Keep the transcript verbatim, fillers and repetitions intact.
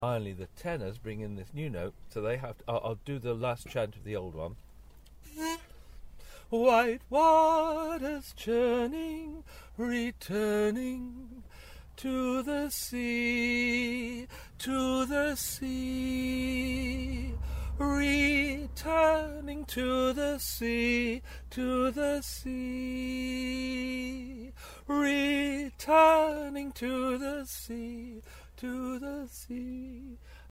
Finally, the tenors bring in this new note, so they have to. I'll, I'll do the last chant of the old one. White waters churning, returning to the sea, to the sea, returning to the sea, to the sea, returning to the sea, to the sea.